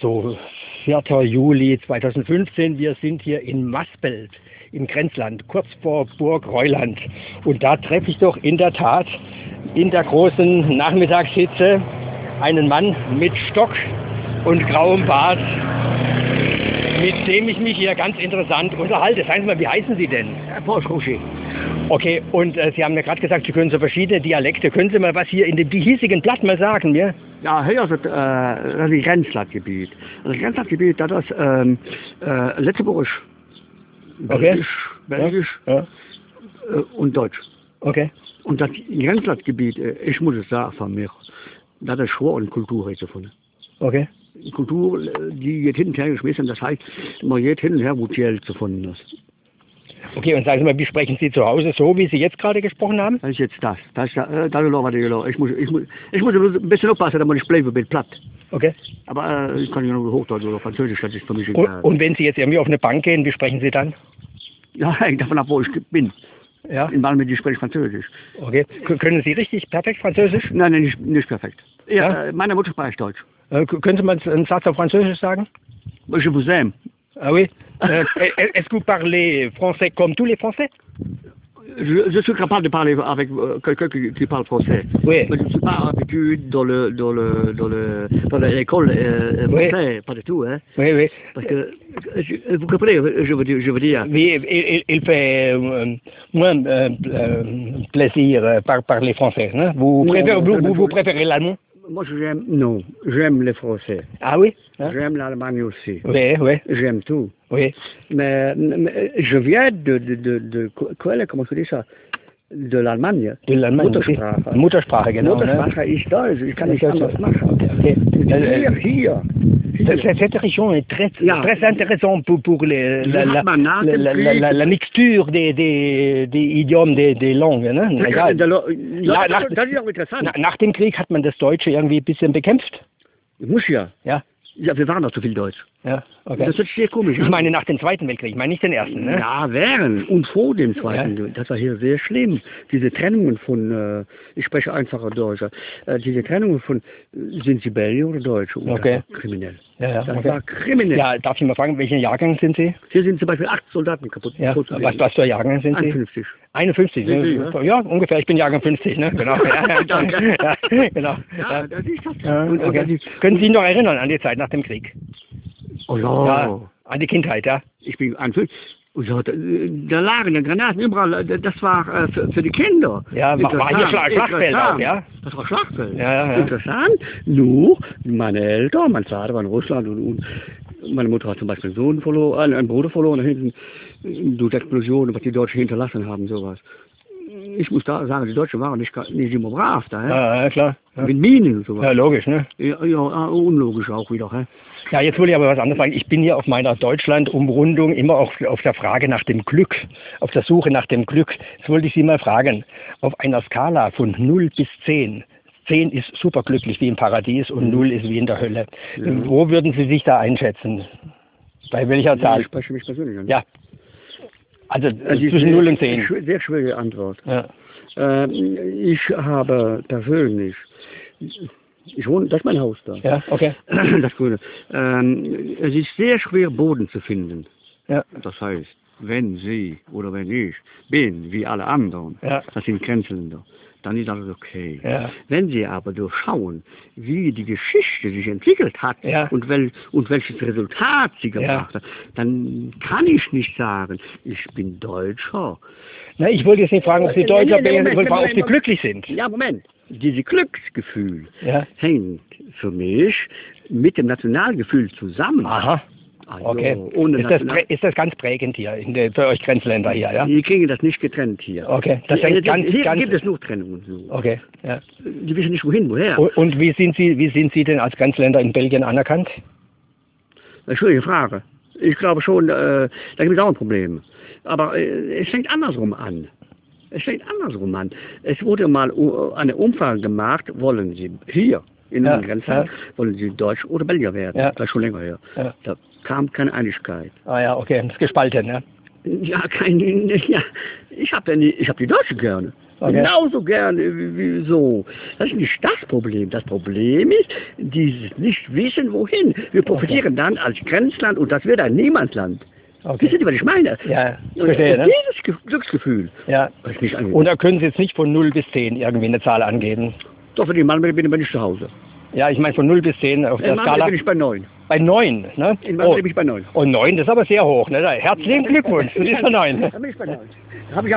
So, 4. Juli 2015, wir sind hier in Maspelt im Grenzland, kurz vor Burg Reuland. Und da treffe ich doch in der Tat in der großen Nachmittagshitze einen Mann mit Stock und grauem Bart, mit dem ich mich hier ganz interessant unterhalte. Sagen Sie mal, wie heißen Sie denn? Paul Rocher. Okay, und Sie haben mir gerade gesagt, Sie können so verschiedene Dialekte. Können Sie mal was hier in dem hiesigen Blatt mal sagen, mir? Ja, hier ist das Grenzlandgebiet. Das Grenzlandgebiet, das ist Letzteburgisch, Belgisch, Belgisch und Deutsch. Okay. Und das Grenzlandgebiet, ich muss es sagen von mir, das ist Schwur und Kultur gefunden. Okay. Kultur, die geht hin und her geschmissen, das heißt, man geht hin und her, wo Geld gefunden ist. Okay, und sagen Sie mal, wie sprechen Sie zu Hause so, wie Sie jetzt gerade gesprochen haben? Das ist jetzt das. Das ist ich muss ein bisschen aufpassen, damit ich bleibe mit platt. Okay. Aber ich kann ja nur Hochdeutsch oder Französisch, das ist für mich egal. Und wenn Sie jetzt irgendwie auf eine Bank gehen, wie sprechen Sie dann? Ja, hängt davon ab, wo ich bin. Ja. In Malmö, ich spreche Französisch. Okay. Können Sie richtig perfekt Französisch? Nein, nicht perfekt. Ja, meine Muttersprache ist Deutsch. Können Sie mal einen Satz auf Französisch sagen? Je vous aime. Ah oui. Est-ce que vous parlez français comme tous les Français? Je suis capable de parler avec quelqu'un qui parle français. Oui. Mais je ne suis pas habitué dans l'école français, pas du tout, hein. Oui, oui. Parce que, vous comprenez, je veux dire. Oui, il fait moins plaisir parler français, hein? Vous préférez l'allemand? Moi, j'aime les Français. Ah oui? Hein? J'aime l'Allemagne aussi. Oui, oui. J'aime tout. Oui. Mais je viens comment je dis ça? De l'Allemagne. De l'Allemagne. Muttersprache. Muttersprache, genau. Muttersprache ist Deutsch. Ich kann nicht anders machen. Okay. Hier. Cette région est très intéressante pour la mixture des idiomes, des Langues. Ne? Das ist auch interessant. Nach dem Krieg hat man das Deutsche irgendwie ein bisschen bekämpft. Muss ja. Ja. Ja, wir waren doch zu viel Deutsch. Ja, okay. Das ist sehr komisch. Ich meine nach dem Zweiten Weltkrieg, ich meine nicht den Ersten, ne? Ja, während und vor dem Zweiten. Das war hier sehr schlimm. Diese Trennungen von, ich spreche einfacher Deutsch, diese Trennungen von, sind Sie Belgier oder Deutsch? Und okay. Das war kriminell. Ja, das war kriminell. Ja, darf ich mal fragen, welchen Jahrgang sind Sie? Hier sind zum Beispiel 8 Soldaten kaputt. Ja, was für Jahrgang sind Sie? 51. 51, ja, ungefähr. Ich bin Jahrgang 50, ne? Genau. Danke. Ja, genau. Ja, das ist das. Ja, okay. Können Sie sich noch erinnern an die Zeit nach dem Krieg? Oh ja. Ja, an die Kindheit, ja? Ich bin 51. Und so, da lagen ja Granaten überall, das war für die Kinder. Ja, war hier Schlachtfeld auch, ja? Das war Schlachtfeld. Ja. Interessant. Nur, meine Eltern, mein Vater war in Russland und meine Mutter hat zum Beispiel einen Sohn verloren, einen Bruder verloren, da hinten durch Explosionen, was die Deutschen hinterlassen haben, sowas. Ich muss da sagen, die Deutschen waren nicht immer brav da. Ja, klar. Ja. Mit Minen und sowas. Ja, logisch, ne? Ja, unlogisch auch wieder. Hä? Ja, jetzt will ich aber was anderes sagen. Ich bin hier auf meiner Deutschland-Umrundung immer auf der Frage nach dem Glück, auf der Suche nach dem Glück. Jetzt wollte ich Sie mal fragen, auf einer Skala von 0 bis 10. 10 ist superglücklich wie im Paradies und 0 ist wie in der Hölle. Ja. Wo würden Sie sich da einschätzen? Bei welcher Zahl? Ich spreche mich persönlich an. Ja. Also zwischen 0 und 10. Sehr schwierige Antwort. Ja. Ich habe persönlich, ich wohne, das ist mein Haus da. Ja, okay. Das Grüne. Es ist sehr schwer, Boden zu finden. Ja. Das heißt, wenn Sie oder wenn ich bin, wie alle anderen, das sind Grenzländer, dann ist alles okay. Ja. Wenn Sie aber durchschauen, wie die Geschichte sich entwickelt hat und welches Resultat sie gebracht hat, dann kann ich nicht sagen, ich bin Deutscher. Na, ich wollte jetzt nicht fragen, ob Sie Deutscher sind, ich wollte fragen, ob Sie glücklich sind. Ja, Moment. Dieses Glücksgefühl hängt für mich mit dem Nationalgefühl zusammen. Aha. Also, okay. Ist das ganz prägend hier, für euch Grenzländer hier, ja? Die kriegen das nicht getrennt hier. Okay. Das hier ganz gibt es nur Trennungen. So. Okay, ja. Die wissen nicht, woher. Und wie sind Sie denn als Grenzländer in Belgien anerkannt? Eine schwierige Frage. Ich glaube schon, da gibt es auch ein Problem. Aber es fängt andersrum an. Es wurde mal eine Umfrage gemacht, wollen Sie hier in den Grenzland, wollen Sie Deutsch oder Belgier werden? Ja. Das ist schon länger her. Ja. Da kam keine Einigkeit. Ah ja, okay, das ist gespalten, ne? Ja, ich habe die Deutschen gerne. Okay. Genauso gern wie so. Das ist nicht das Problem. Das Problem ist, dieses nicht wissen, wohin. Wir profitieren dann als Grenzland und das wird ein Niemandsland. Okay. Wissen Sie, was ich meine? Ja, ich verstehe, ne? Dieses Glücksgefühl. Ja. Das ist nicht angenehm. Und da können Sie jetzt nicht von 0 bis 10 irgendwie eine Zahl angeben. Doch, für den Mann bin ich zu Hause. Ja, ich meine von 0 bis 10 auf der In Skala. bin ich bei 9. Bei 9, ne? In Mann bin ich bei 9. Und 9, das ist aber sehr hoch, ne? Herzlichen Glückwunsch zu dieser 9. Da bin ich bei 9. Da habe ich